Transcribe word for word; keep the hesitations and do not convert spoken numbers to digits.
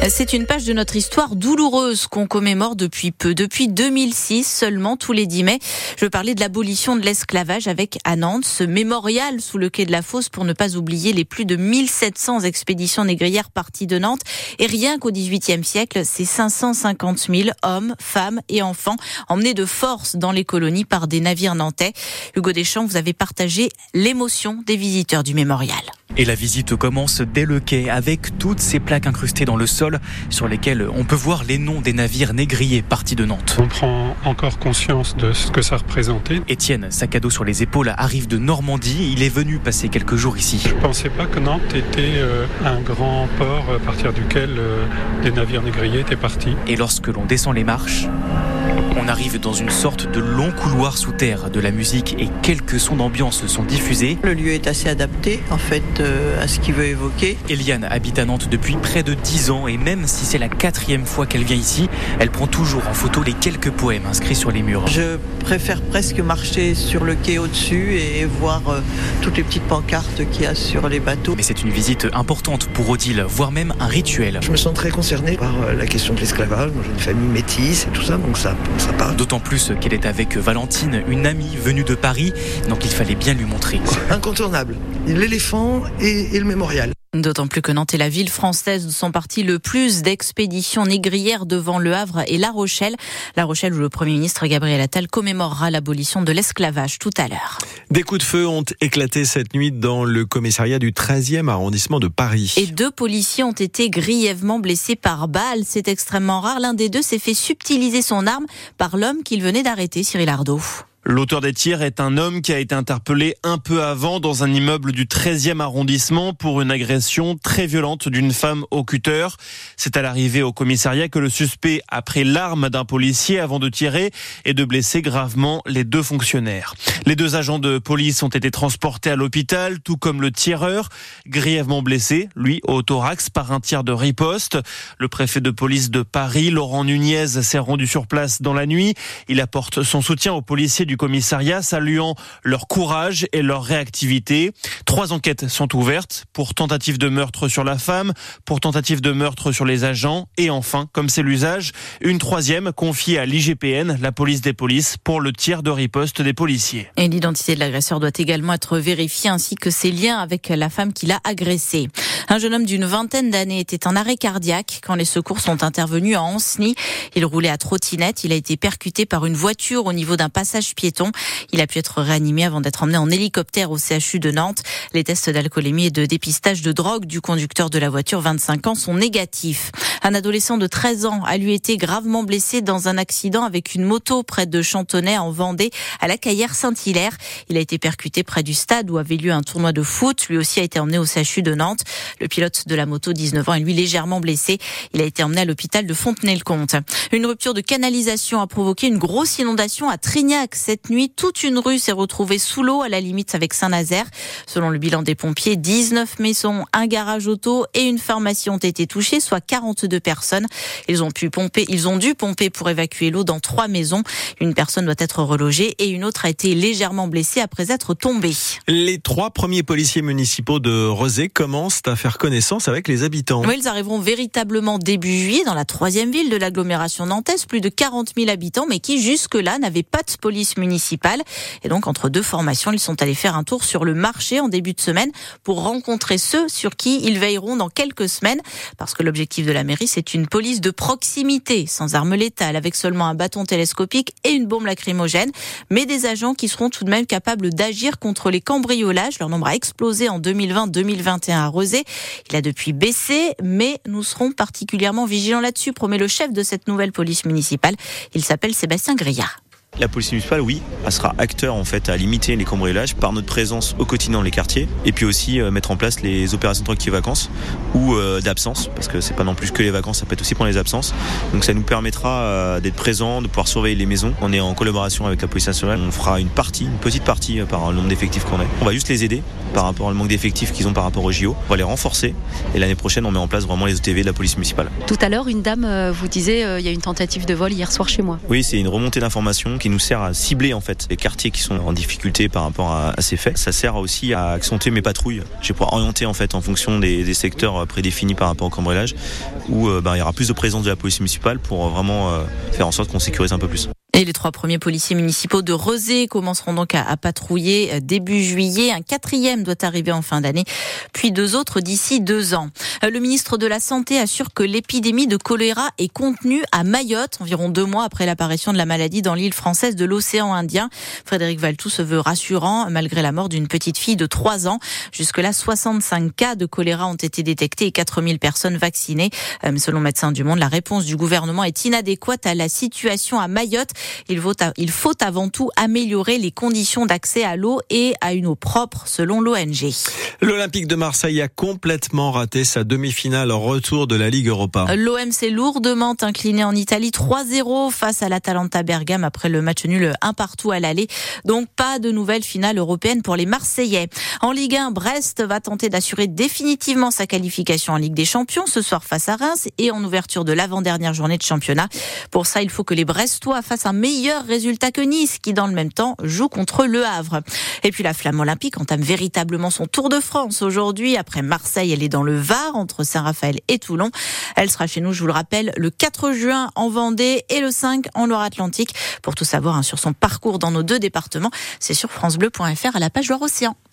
C'est une page de notre histoire douloureuse qu'on commémore depuis peu. Depuis deux mille six seulement, tous les dix mai, je parlais de l'abolition de l'esclavage avec à Nantes, ce mémorial sous le quai de la Fosse pour ne pas oublier les plus de mille sept cents expéditions négrières parties de Nantes. Et rien qu'au dix-huitième siècle, c'est cinq cent cinquante mille hommes, femmes et enfants emmenés de force dans les colonies par des navires nantais. Hugo Deschamps, vous avez partagé l'émotion des visiteurs du mémorial. Et la visite commence dès le quai avec toutes ces plaques incrustées dans le sol sur lesquelles on peut voir les noms des navires négriers partis de Nantes. On prend encore conscience de ce que ça représentait. Étienne, sac à dos sur les épaules, arrive de Normandie. Il est venu passer quelques jours ici. Je ne pensais pas que Nantes était euh, un grand port à partir duquel euh, des navires négriers étaient partis. Et lorsque l'on descend les marches, on arrive dans une sorte de long couloir sous terre. De la musique et quelques sons d'ambiance sont diffusés. Le lieu est assez adapté en fait euh, à ce qu'il veut évoquer. Eliane habite à Nantes depuis près de dix ans et même si c'est la quatrième fois qu'elle vient ici, elle prend toujours en photo les quelques poèmes inscrits sur les murs. Je préfère presque marcher sur le quai au-dessus et voir euh, toutes les petites pancartes qu'il y a sur les bateaux. Mais c'est une visite importante pour Odile, voire même un rituel. Je me sens très concerné par la question de l'esclavage. Moi, j'ai une famille métisse et tout ça, donc ça, ça parle. D'autant plus qu'elle est avec Valentine, une amie venue de Paris, donc il fallait bien lui montrer. C'est incontournable. L'éléphant et, et le mémorial. D'autant plus que Nantes est la ville française où sont partis le plus d'expéditions négrières devant Le Havre et La Rochelle. La Rochelle où le Premier ministre Gabriel Attal commémorera l'abolition de l'esclavage tout à l'heure. Des coups de feu ont éclaté cette nuit dans le commissariat du treizième arrondissement de Paris. Et deux policiers ont été grièvement blessés par balle. C'est extrêmement rare. L'un des deux s'est fait subtiliser son arme par l'homme qu'il venait d'arrêter, Cyril Ardo. L'auteur des tirs est un homme qui a été interpellé un peu avant dans un immeuble du treizième arrondissement pour une agression très violente d'une femme au cutter. C'est à l'arrivée au commissariat que le suspect a pris l'arme d'un policier avant de tirer et de blesser gravement les deux fonctionnaires. Les deux agents de police ont été transportés à l'hôpital, tout comme le tireur, grièvement blessé, lui au thorax par un tir de riposte. Le préfet de police de Paris, Laurent Nunez, s'est rendu sur place dans la nuit. Il apporte son soutien aux policiers du du commissariat, saluant leur courage et leur réactivité. Trois enquêtes sont ouvertes pour tentative de meurtre sur la femme, pour tentative de meurtre sur les agents et enfin, comme c'est l'usage, une troisième confiée à l'I G P N, la police des polices, pour le tir de riposte des policiers. Et l'identité de l'agresseur doit également être vérifiée ainsi que ses liens avec la femme qui l'a agressé. Un jeune homme d'une vingtaine d'années était en arrêt cardiaque quand les secours sont intervenus à Ancenis. Il roulait à trottinette. Il a été percuté par une voiture au niveau d'un passage piéton. Il a pu être réanimé avant d'être emmené en hélicoptère au C H U de Nantes. Les tests d'alcoolémie et de dépistage de drogue du conducteur de la voiture, vingt-cinq ans, sont négatifs. Un adolescent de treize ans a lui été gravement blessé dans un accident avec une moto près de Chantonnay en Vendée à la Caillère-Saint-Hilaire. Il a été percuté près du stade où avait lieu un tournoi de foot. Lui aussi a été emmené au C H U de Nantes. Le pilote de la moto, dix-neuf ans, est lui légèrement blessé. Il a été emmené à l'hôpital de Fontenay-le-Comte. Une rupture de canalisation a provoqué une grosse inondation à Trignac. Cette nuit, toute une rue s'est retrouvée sous l'eau à la limite avec Saint-Nazaire. Selon le bilan des pompiers, dix-neuf maisons, un garage auto et une pharmacie ont été touchées, soit quarante-deux personnes. Ils ont pu pomper, ils ont dû pomper pour évacuer l'eau dans trois maisons. Une personne doit être relogée et une autre a été légèrement blessée après être tombée. Les trois premiers policiers municipaux de Rezé commencent à faire connaissance avec les habitants. Oui, ils arriveront véritablement début juillet dans la troisième ville de l'agglomération nantaise, plus de quarante mille habitants, mais qui jusque-là n'avaient pas de police municipale. Et donc, entre deux formations, ils sont allés faire un tour sur le marché en début de semaine pour rencontrer ceux sur qui ils veilleront dans quelques semaines. Parce que l'objectif de la mairie, c'est une police de proximité, sans arme létale, avec seulement un bâton télescopique et une bombe lacrymogène, mais des agents qui seront tout de même capables d'agir contre les cambriolages. Leur nombre a explosé en deux mille vingt deux mille vingt et un à Rezé. Il a depuis baissé, mais nous serons particulièrement vigilants là-dessus, promet le chef de cette nouvelle police municipale. Il s'appelle Sébastien Grillard. La police municipale, oui, elle sera acteur en fait à limiter les cambriolages par notre présence au quotidien dans les quartiers et puis aussi euh, mettre en place les opérations de tranquille vacances ou euh, d'absence parce que c'est pas non plus que les vacances, ça peut être aussi pendant les absences. Donc ça nous permettra euh, d'être présents, de pouvoir surveiller les maisons. On est en collaboration avec la police nationale. On fera une partie, une petite partie euh, par le nombre d'effectifs qu'on a. On va juste les aider par rapport au manque d'effectifs qu'ils ont par rapport au J O. On va les renforcer et l'année prochaine on met en place vraiment les O T V de la police municipale. Tout à l'heure, une dame euh, vous disait il euh, y a une tentative de vol hier soir chez moi. Oui, c'est une remontée d'informations qui nous sert à cibler en fait les quartiers qui sont en difficulté par rapport à, à ces faits. Ça sert aussi à accentuer mes patrouilles. Je vais pouvoir orienter en fait en fonction des, des secteurs prédéfinis par rapport au cambriolage, où euh, ben, il y aura plus de présence de la police municipale pour euh, vraiment euh, faire en sorte qu'on sécurise un peu plus. Et les trois premiers policiers municipaux de Rezé commenceront donc à, à patrouiller début juillet. Un quatrième doit arriver en fin d'année, puis deux autres d'ici deux ans. Le ministre de la Santé assure que l'épidémie de choléra est contenue à Mayotte, environ deux mois après l'apparition de la maladie dans l'île française de l'océan Indien. Frédéric Valletoux se veut rassurant, malgré la mort d'une petite fille de trois ans. Jusque-là, soixante-cinq cas de choléra ont été détectés et quatre mille personnes vaccinées. Mais selon Médecins du Monde, la réponse du gouvernement est inadéquate à la situation à Mayotte. Il faut, il faut avant tout améliorer les conditions d'accès à l'eau et à une eau propre, selon l'O N G. L'Olympique de Marseille a complètement raté sa demi-finale en retour de la Ligue Europa. L'O M s'est lourdement incliné en Italie trois zéro face à l'Atalanta Bergame après le match nul un partout à l'aller. Donc pas de nouvelle finale européenne pour les Marseillais. En Ligue un, Brest va tenter d'assurer définitivement sa qualification en Ligue des Champions ce soir face à Reims et en ouverture de l'avant-dernière journée de championnat. Pour ça, il faut que les Brestois fassent un meilleur résultat que Nice, qui dans le même temps joue contre Le Havre. Et puis la Flamme olympique entame véritablement son Tour de France aujourd'hui. Après Marseille, elle est dans le Var, entre Saint-Raphaël et Toulon. Elle sera chez nous, je vous le rappelle, le quatre juin en Vendée et le cinq en Loire-Atlantique. Pour tout savoir hein, sur son parcours dans nos deux départements, c'est sur francebleu point f r à la page Loire-Océan.